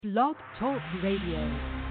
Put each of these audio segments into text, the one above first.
Blog Talk Radio.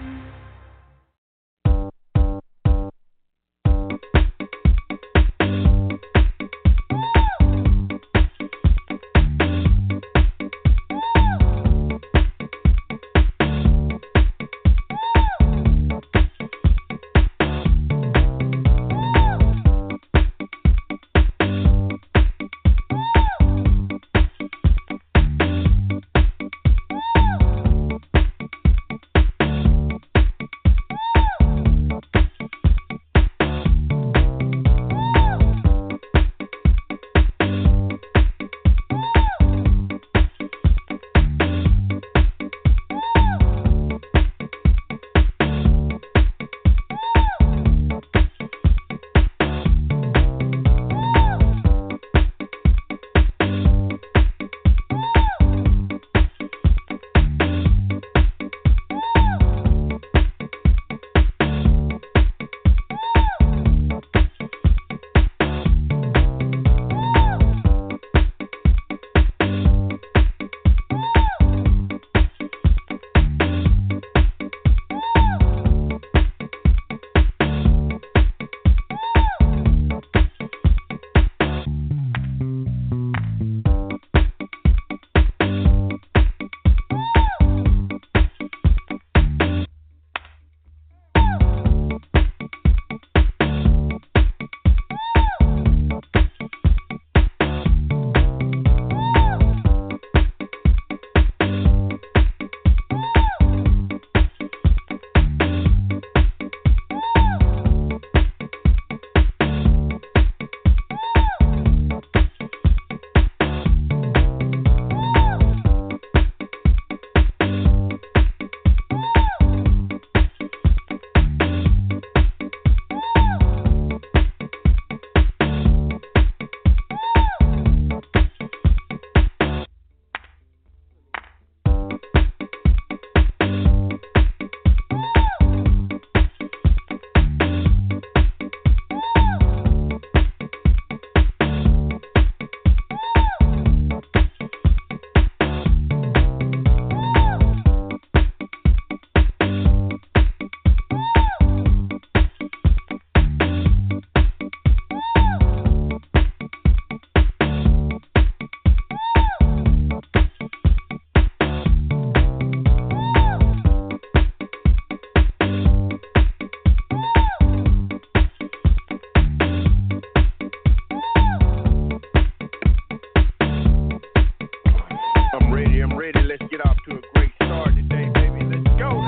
I'm ready. Let's get off to a great start today, baby. Let's go.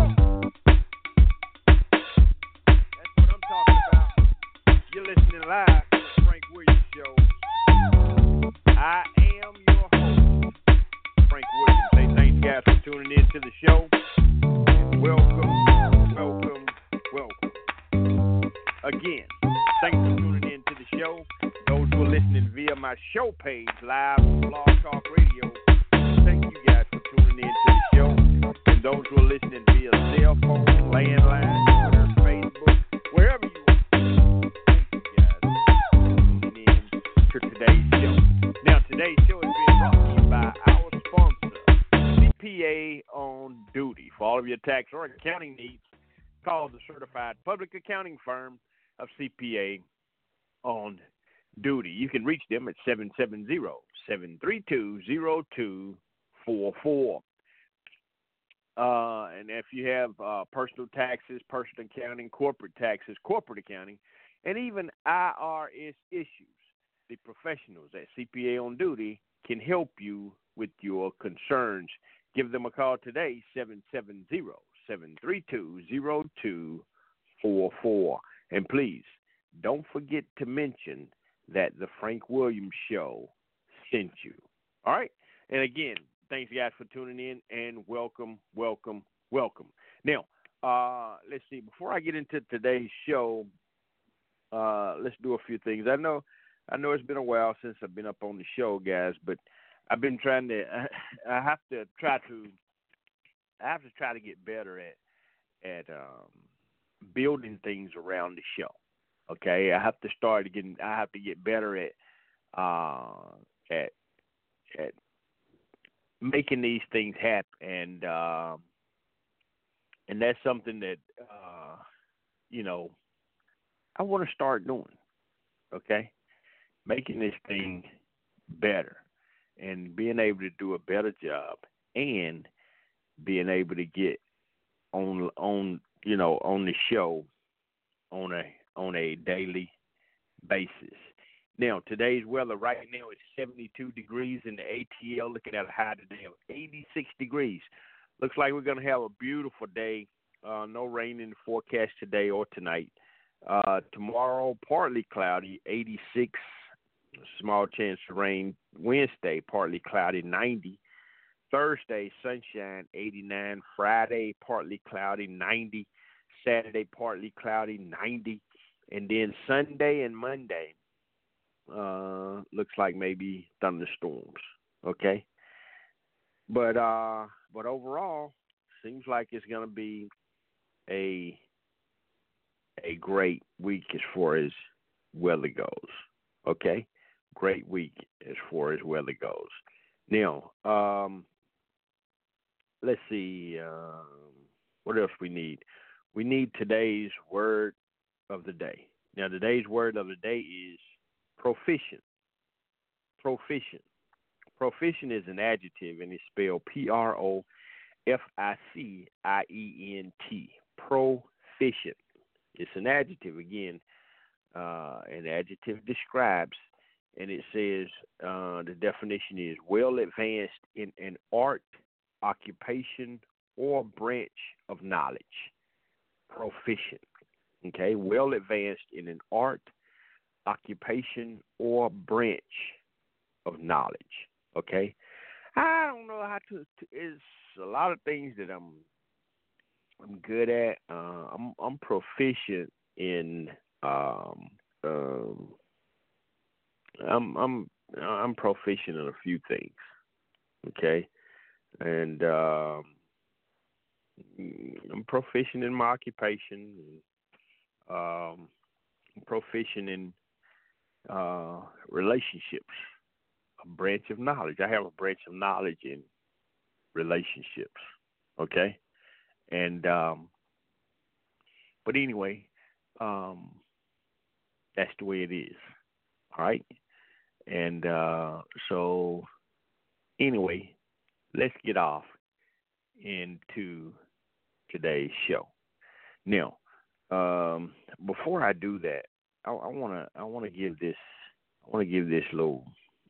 That's what I'm talking about. You're listening live to the Frank Williams Show. I am your host, Frank Williams. Say thanks, guys, for tuning in to the show. And welcome. Again, thanks for tuning in to the show. Those who are listening via my show page live on Blog Talk Radio, thank you guys for tuning in to the show. And those who are listening via cell phone, landline, Twitter, Facebook, wherever you are, thank you guys for tuning in to today's show. Now, today's show is being brought to you by our sponsor, CPA on Duty. For all of your tax or accounting needs, call the certified public accounting firm of CPA on Duty. You can reach them at 770-732-0244. And if you have personal taxes, personal accounting, corporate taxes, corporate accounting, and even IRS issues, the professionals at CPA on Duty can help you with your concerns. Give them a call today, 770-732-0244. And please, don't forget to mention that the Frank Williams Show sent you. All right? And again, thanks, guys, for tuning in, and welcome. Now, let's see. Before I get into today's show, let's do a few things. I know it's been a while since I've been up on the show, guys, but I've been trying to. I have to try to get better at building things around the show. Okay, I have to get better at making these things happen, and that's something that you know I want to start doing. Okay, making this thing better and being able to do a better job and being able to get on on the show on a daily basis. Now, today's weather right now is 72 degrees in the ATL, looking at a high today of 86 degrees. Looks like we're going to have a beautiful day. No rain in the forecast today or tonight. Tomorrow, partly cloudy, 86. Small chance of rain. Wednesday, partly cloudy, 90. Thursday, sunshine, 89. Friday, partly cloudy, 90. Saturday, partly cloudy, 90. And then Sunday and Monday, looks like maybe thunderstorms. Okay, but overall, seems like it's gonna be a great week as far as weather goes. Okay, great week as far as weather goes. Now, let's see what else we need. We need today's word of the day. Now, today's word of the day is proficient. Proficient. Proficient is an adjective, and it's spelled Proficient. Proficient. It's an adjective again. An adjective describes, and it says the definition is well advanced in an art, occupation, or branch of knowledge. Proficient. Okay, well advanced in an art, occupation, or branch of knowledge. Okay, I don't know how to. It's a lot of things that I'm good at. I'm proficient in. I'm proficient in a few things. Okay, and I'm proficient in my occupation. I'm proficient in relationships, a branch of knowledge. I have a branch of knowledge in relationships. Okay, and but anyway, that's the way it is. All right, and so anyway, let's get off into today's show. Now, before I do that, I want to give this little.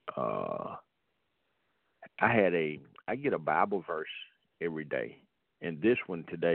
I get a Bible verse every day, and this one today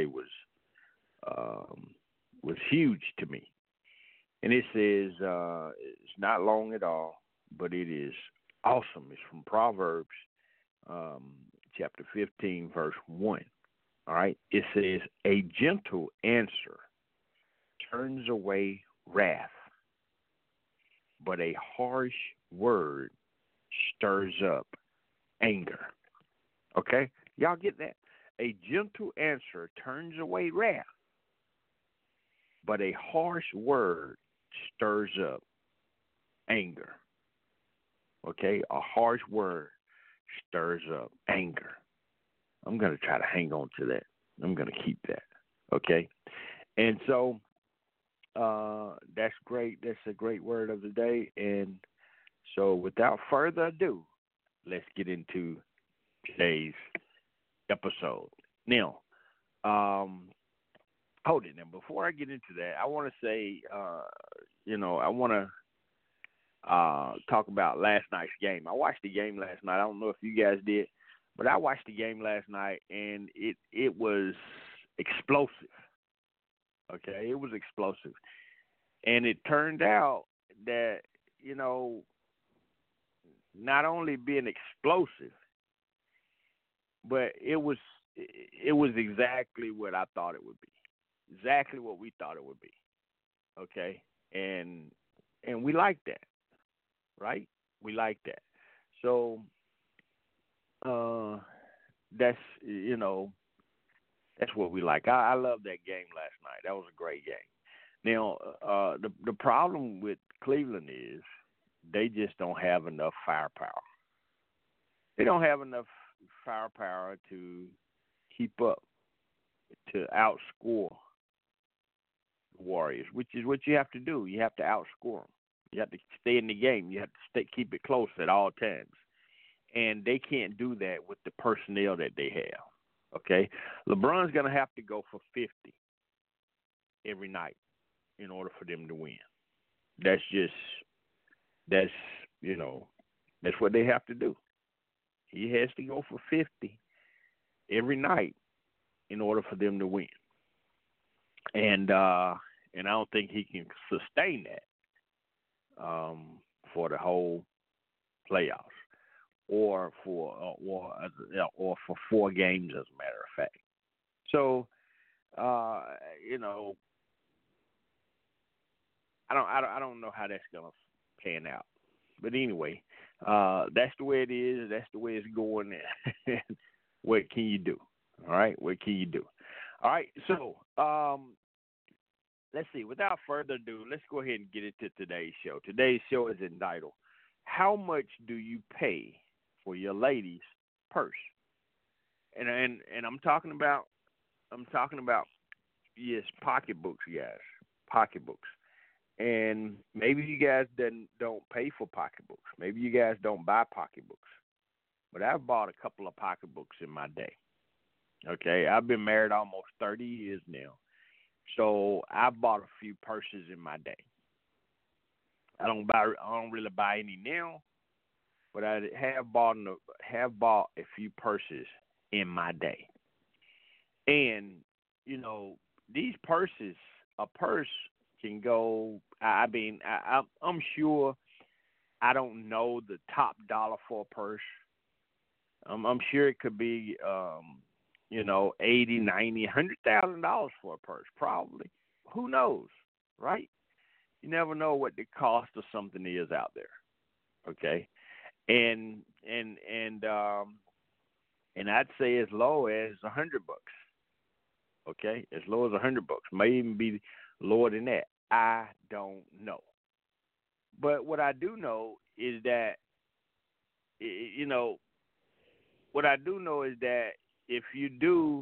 was huge to me, and it says it's not long at all, but it is awesome. It's from Proverbs, chapter 15, verse 1. All right, it says, "A gentle answer turns away wrath, but a harsh word stirs up anger." Okay? Y'all get that? A gentle answer turns away wrath, but a harsh word stirs up anger. Okay? A harsh word stirs up anger. I'm going to try to hang on to that. I'm going to keep that. Okay? And so that's great. That's a great word of the day. And so without further ado, let's get into today's episode. Now, hold it. Now, before I get into that, I want to say, I want to talk about last night's game. I watched the game last night. I don't know if you guys did, but I watched the game last night, and it was explosive. Okay, it was explosive. And it turned out that, not only being explosive, but it was exactly what I thought it would be. Exactly what we thought it would be. Okay? And we like that. Right? We like that. So that's that's what we like. I love that game last night. That was a great game. Now, the problem with Cleveland is they just don't have enough firepower. They don't have enough firepower to keep up, to outscore the Warriors, which is what you have to do. You have to outscore them. You have to stay in the game. You have to keep it close at all times. And they can't do that with the personnel that they have. Okay? LeBron's going to have to go for 50 every night in order for them to win. That's what they have to do. He has to go for 50 every night in order for them to win. And I don't think he can sustain that for the whole playoffs, or for 4 games, as a matter of fact. So, I don't know how that's gonna pan out. But anyway, that's the way it is. That's the way it's going. What can you do? All right, what can you do? All right, so let's see. Without further ado, let's go ahead and get into today's show. Today's show is entitled, "How much do you pay for your lady's purse?" And I'm talking about yes, pocketbooks, guys, pocketbooks. And maybe you guys don't pay for pocketbooks. Maybe you guys don't buy pocketbooks. But I've bought a couple of pocketbooks in my day. Okay, I've been married almost 30 years now. So I bought a few purses in my day. I don't really buy any now, but I have bought a few purses in my day. And these purses, a purse can go. I'm sure. I don't know the top dollar for a purse. I'm sure it could be, $80, $90, $100,000 for a purse, probably. Who knows, right? You never know what the cost of something is out there. Okay, and I'd say as low as $100. Okay, as low as $100, may even be lower than that. I don't know. But what I do know is that, if you do,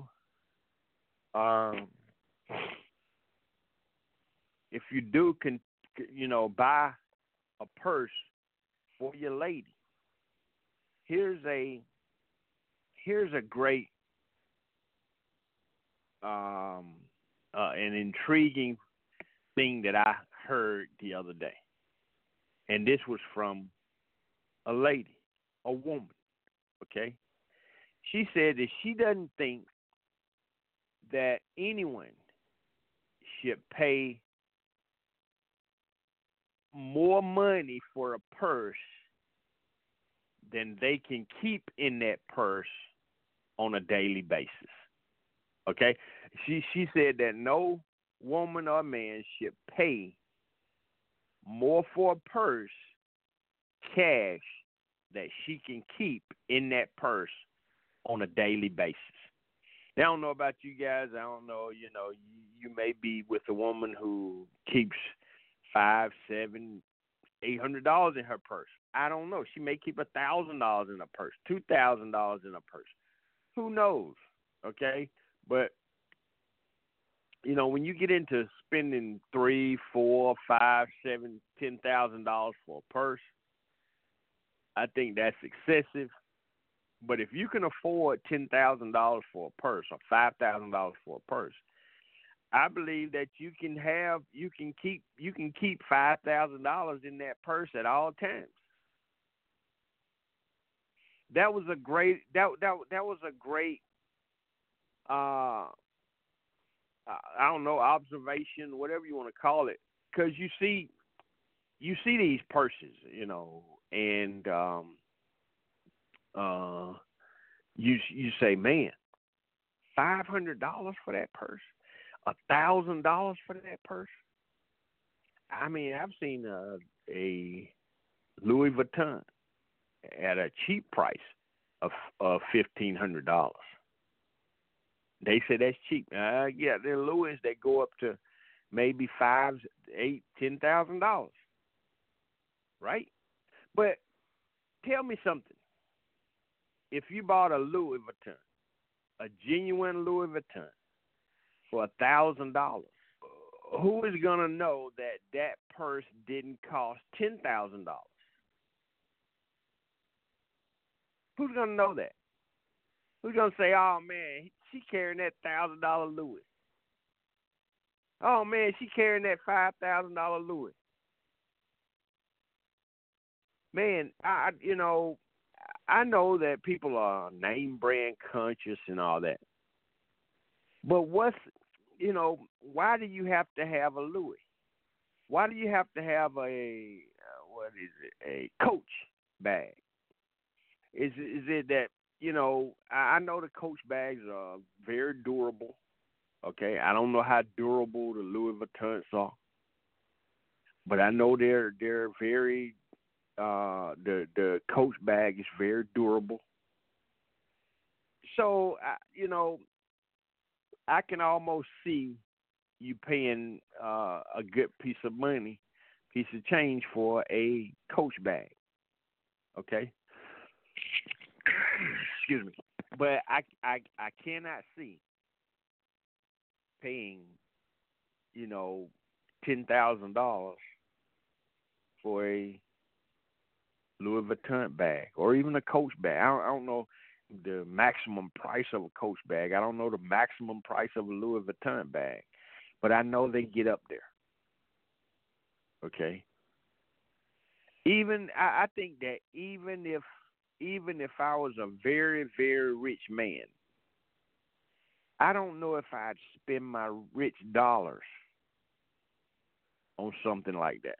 buy a purse for your lady, here's a great, an intriguing thing that I heard the other day. And this was from a lady, a woman, okay? She said that she doesn't think that anyone should pay more money for a purse than they can keep in that purse on a daily basis. Okay? She said that no woman or man should pay more for a purse, cash, that she can keep in that purse on a daily basis. Now, I don't know about you guys. I don't know, you may be with a woman who keeps $500, $700, $800 in her purse. I don't know. She may keep $1,000 in a purse, $2,000 in a purse. Who knows? Okay, but when you get into spending $3,000, $4,000, $5,000, $7,000, $10,000 for a purse, I think that's excessive. But if you can afford $10,000 for a purse or $5,000 for a purse, I believe that you can keep $5,000 in that purse at all times. That was a great I don't know, observation, whatever you want to call it, because you see these purses, and you say, man, $500 for that purse, $1,000 for that purse. I mean, I've seen a Louis Vuitton at a cheap price of $1,500. They say that's cheap. Yeah, there are Louis that go up to maybe $5,000, $8,000, $10,000, right? But tell me something. if you bought a Louis Vuitton, a genuine Louis Vuitton, for $1,000, who is gonna know that that purse didn't cost $10,000? Who's gonna know that? Who's gonna say, "Oh man, she carrying that $1,000 Louis"? Oh man, she carrying that $5,000 Louis. Man, I know that people are name brand conscious and all that, but why do you have to have a Louis? Why do you have to have a Coach bag? Is it that I know the Coach bags are very durable. Okay, I don't know how durable the Louis Vuittons are, but I know they're very the Coach bag is very durable. So I can almost see you paying a good piece of money, piece of change for a Coach bag. Okay, excuse me, but I cannot see paying $10,000 for a Louis Vuitton bag or even a Coach bag. I don't know the maximum price of a Coach bag. I don't know the maximum price of a Louis Vuitton bag, but I know they get up there. Okay. I think that even if I was a very, very rich man, I don't know if I'd spend my rich dollars on something like that.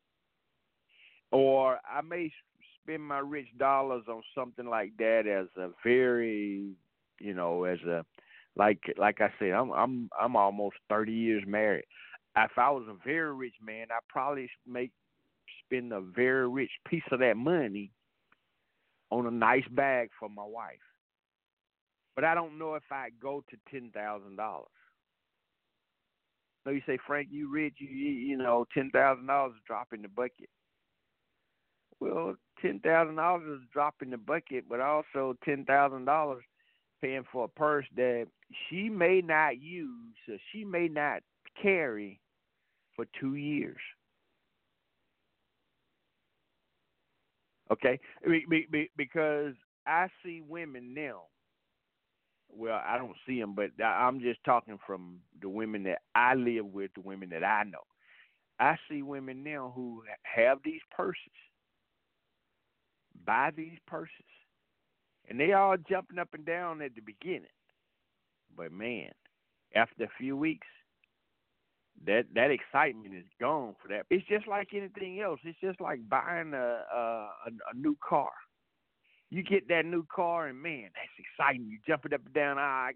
Or I may spend my rich dollars on something like that as a very, as a like I said, I'm almost 30 years married. If I was a very rich man, I probably spend a very rich piece of that money on a nice bag for my wife. But I don't know if I'd go to $10,000. So you say, Frank, you rich, $10,000 is a drop in the bucket. Well, $10,000 is a drop in the bucket, but also $10,000 paying for a purse that she may not use, or she may not carry for 2 years. Okay, because I see women now. Well, I don't see them, but I'm just talking from the women that I live with, the women that I know. I see women now who have these purses, buy these purses, and they all jumping up and down at the beginning. But man, after a few weeks, that excitement is gone for that. It's just like anything else. It's just like buying a new car. You get that new car, and man, that's exciting. You jumping up and down. I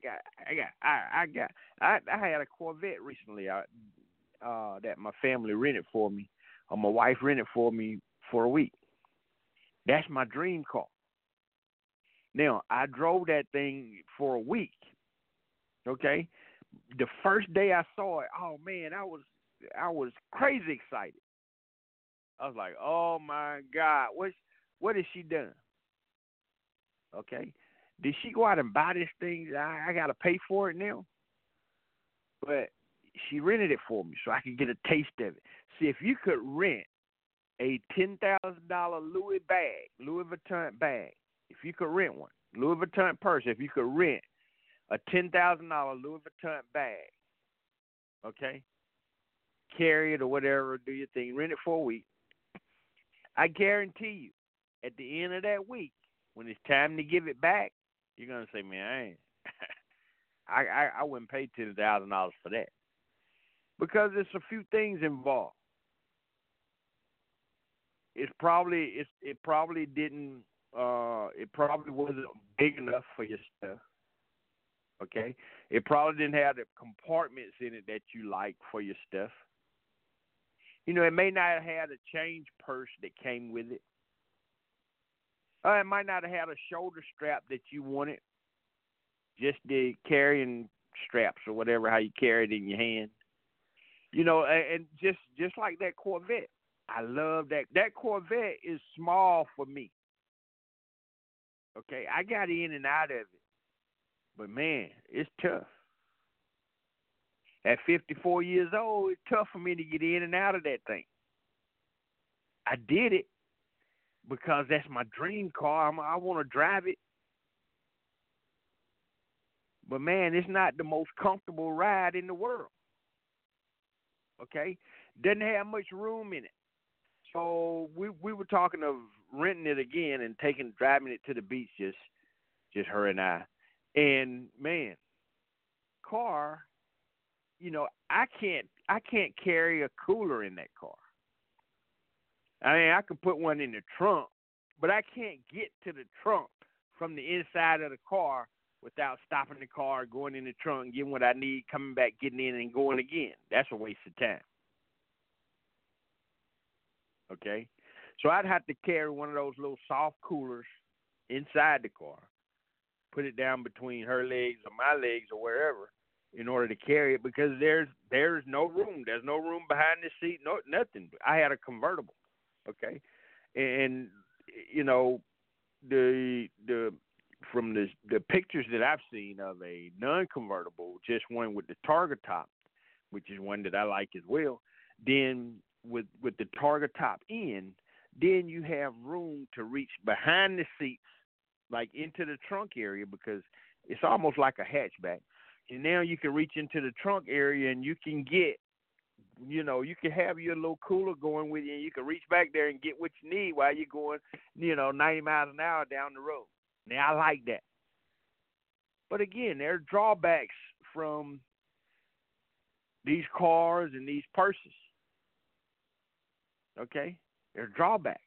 had a Corvette recently that my family rented for me, or my wife rented for me for a week. That's my dream car. Now, I drove that thing for a week. Okay, the first day I saw it, oh man, I was crazy excited. I was like, oh my God, what has she done? Okay, did she go out and buy this thing? I got to pay for it now, but she rented it for me so I could get a taste of it. See, if you could rent a $10,000 Louis Vuitton bag, if you could rent one, Louis Vuitton purse, if you could rent a $10,000 Louis Vuitton bag, okay, carry it or whatever, do your thing, rent it for a week. I guarantee you, at the end of that week, when it's time to give it back, you're gonna say, "Man, I wouldn't pay $10,000 for that," because there's a few things involved. It probably didn't. It probably wasn't big enough for your stuff. Okay, it probably didn't have the compartments in it that you like for your stuff. It may not have had a change purse that came with it. It might not have had a shoulder strap that you wanted, just the carrying straps or whatever, how you carry it in your hand. And just like that Corvette, I love that. That Corvette is small for me. Okay, I got in and out of it, but man, it's tough. At 54 years old, it's tough for me to get in and out of that thing. I did it because that's my dream car. I want to drive it. But man, it's not the most comfortable ride in the world. Okay, doesn't have much room in it. So we were talking of renting it again and driving it to the beach, just her and I. And man, car, I can't carry a cooler in that car. I mean, I could put one in the trunk, but I can't get to the trunk from the inside of the car without stopping the car, going in the trunk, getting what I need, coming back, getting in, and going again. That's a waste of time. Okay? So I'd have to carry one of those little soft coolers inside the car, put it down between her legs or my legs or wherever in order to carry it because there's no room. There's no room behind the seat, no nothing. I had a convertible. Okay? And the from the pictures that I've seen of a non-convertible, just one with the Targa top, which is one that I like as well. Then with the Targa top in, then you have room to reach behind the seats, like into the trunk area, because it's almost like a hatchback. And now you can reach into the trunk area and you can get, you can have your little cooler going with you and you can reach back there and get what you need while you're going, 90 miles an hour down the road. Now, I like that. But again, there are drawbacks from these cars and these purses. Okay? There are drawbacks.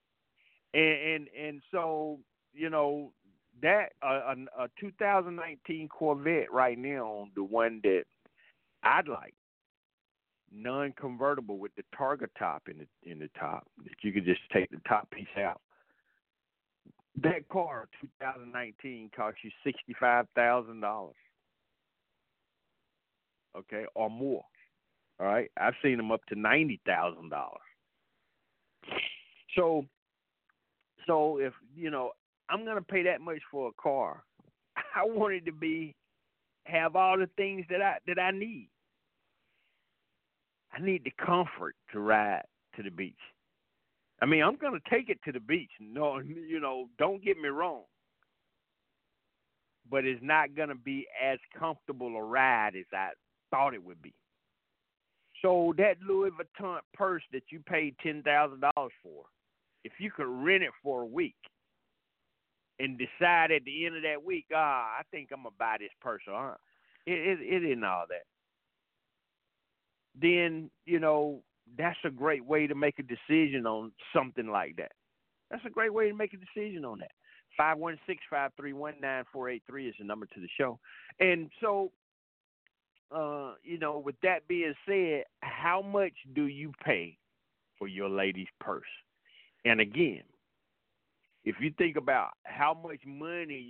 And so, that a 2019 Corvette right now, the one that I'd like, non-convertible with the Targa top in the top, that you could just take the top piece out. That car, 2019, cost you $65,000. Okay, or more. All right, I've seen them up to $90,000. So if I'm gonna pay that much for a car, I want it to have all the things that I need. I need the comfort to ride to the beach. I mean, I'm going to take it to the beach. No, don't get me wrong. But it's not going to be as comfortable a ride as I thought it would be. So that Louis Vuitton purse that you paid $10,000 for, if you could rent it for a week and decide at the end of that week, I think I'm going to buy this purse, it isn't all that. Then, that's a great way to make a decision on something like that. That's a great way to make a decision on that. 516-531-9483 is the number to the show. And so, with that being said, how much do you pay for your lady's purse? And again, if you think about how much money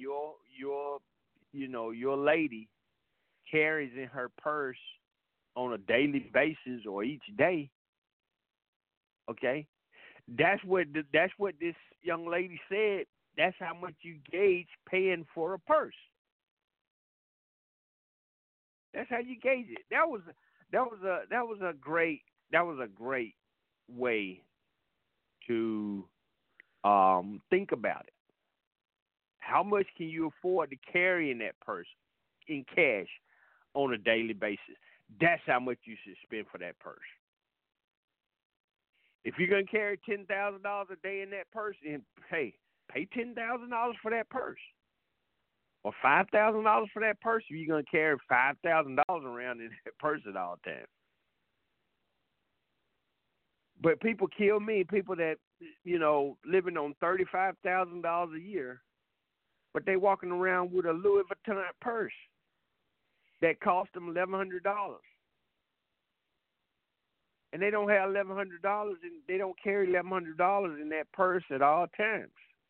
your lady carries in her purse on a daily basis or each day, okay, that's what this young lady said. That's how much you gauge paying for a purse. That's how you gauge it. That was a great way to think about it. How much can you afford to carry in that purse in cash on a daily basis? That's how much you should spend for that purse. If you're going to carry $10,000 a day in that purse, and pay $10,000 for that purse. Or $5,000 for that purse if you're going to carry $5,000 around in that purse at all times. But people kill me, people that, living on $35,000 a year, but they walking around with a Louis Vuitton purse that cost them $1,100. And they don't have $1,100 and they don't carry $1,100 in that purse at all times.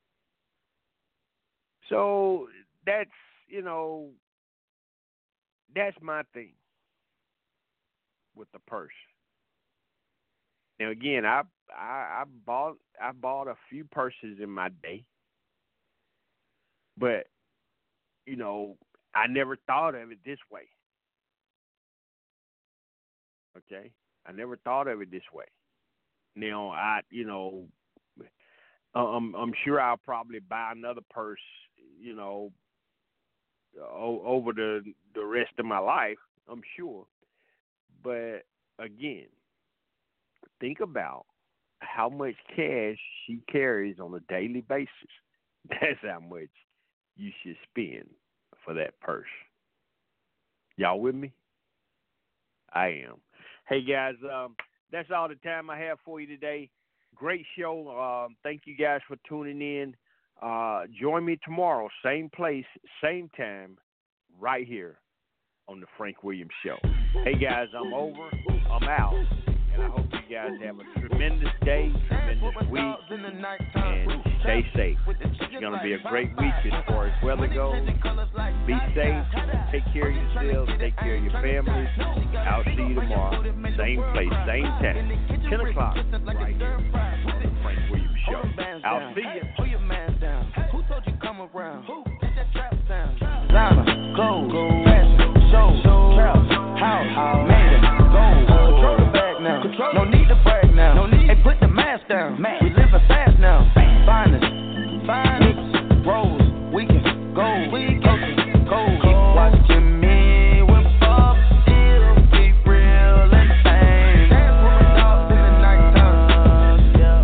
So that's my thing with the purse. Now again, I bought a few purses in my day. But, you know, I never thought of it this way. Okay? I never thought of it this way. Now, I'm sure I'll probably buy another purse, you know, over the rest of my life, I'm sure. But again, think about how much cash she carries on a daily basis. That's how much you should spend for that purse. Y'all with me? I am. Hey, guys, that's all the time I have for you today. Great show. Thank you guys for tuning in. Join me tomorrow, same place, same time, right here on the Frank Williams Show. Hey, guys, I'm over. I'm out. And I hope you guys have a tremendous day, tremendous week, and stay safe. It's going to be a great week as far as weather goes. Be safe. Take care of yourselves. Take care of your families. I'll see you tomorrow. Same place, same time. 10 o'clock right here on the Frank Williams Show. I'll see you. Hold your man down. Who told you come around? Who? Did that trap sound? Designer, clothes, fashion, show, trap, house, made it, gold. Control the bag now. No need to brag now. No need. Hey, put the mask down. We living fast now. Finest, rolls, we can go. We can go. Keep watching me when Bob still keep real and fame. Dance with my dogs in the nighttime.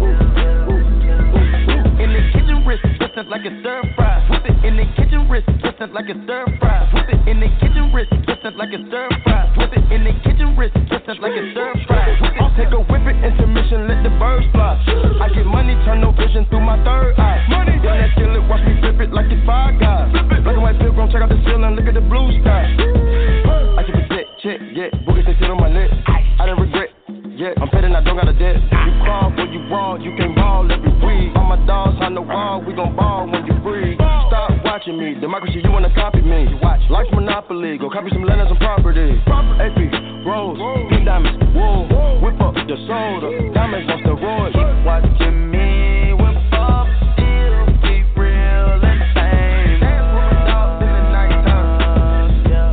In the kitchen, wrist twisted like a stir fry. Whip it in the kitchen, wrist twisted like a stir fry. Whip it in the kitchen, wrist twisted like a stir fry. Whip it in the kitchen, wrist twisted like a stir fry. I'll take a whip it, intermission, let the birds fly. I get money, turn no vision through my third eye. Money, yeah, that kill it, watch me flip it like it's Five Guys. Black and white pilgrim, check out the ceiling, look at the blue sky. I keep a check, yeah, boogies they sit on my neck. I didn't regret, yeah, I'm petting, I don't got a debt. You crawl when you raw, you can't ball every week. All my dogs on the wall, we gon' ball when you breathe. Stop watching me, democracy, you wanna copy me. Life's monopoly, go copy some land and some property. AP, rose, pink diamonds, wool, whip up the soda, diamonds on steroids. Keep watching me when Bob still keep real and fame. Dance with my dogs in the nighttime.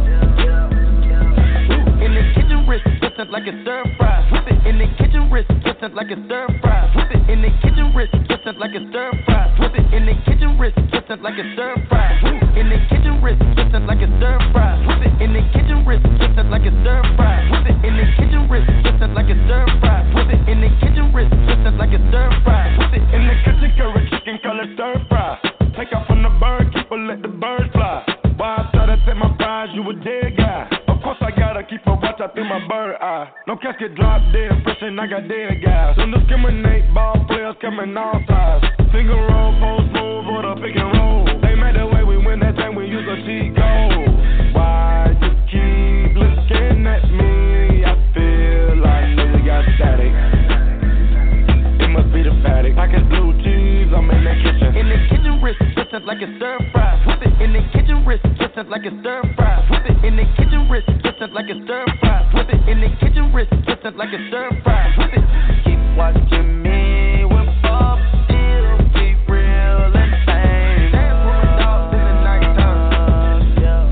In the kitchen, wrist twisted like a stir fry. Whip it in the kitchen, wrist twisted like a stir fry. Whip it in the kitchen, wrist twisted like a stir fry. Whip it in the kitchen, wrist twisted like a stir fry. In the kitchen, wrist twisted like a stir fry. Whip it in the kitchen, wrist twisted like a stir fry. Whip it in the kitchen, wrist twisted like a stir fry. Whip it in the kitchen, wrist twisted like a stir fry. Whip it in the kitchen, carrot chicken, color stir fry. Take off from the bird, keep her, let the bird fly. Why I try to take my prize, you a dead guy. Of course I gotta keep a watch out through my bird eye. No casket drop dead, fresh and I got dead guys. Don't discriminate, ball players coming all sides. Single roll, post move, or the pick and roll. They made the way we win that time we use a cheat code. Why you keep looking at me? I feel like nigga got static. It must be the fatty. Packet blue cheese, I'm in the kitchen. In the kitchen, wrist twisted like a stir fry. Whip it in the kitchen, wrist twisted like a stir fry. Whip it in the kitchen, wrist twisted like a stir fry. Whip it in the kitchen, wrist twisted like a stir fry. Whip it. Keep watching me when Bob still keep real and fame. Dance with my dogs in the nighttime.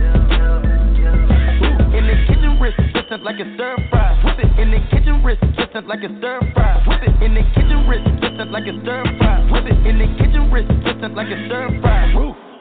In the kitchen, wrist twisted like a stir fry. Whip it in the kitchen, wrist twisted like a stir fry. Whip it in the kitchen, wrist twisted like a stir fry. Whip it in the kitchen, wrist twisted like a stir fry.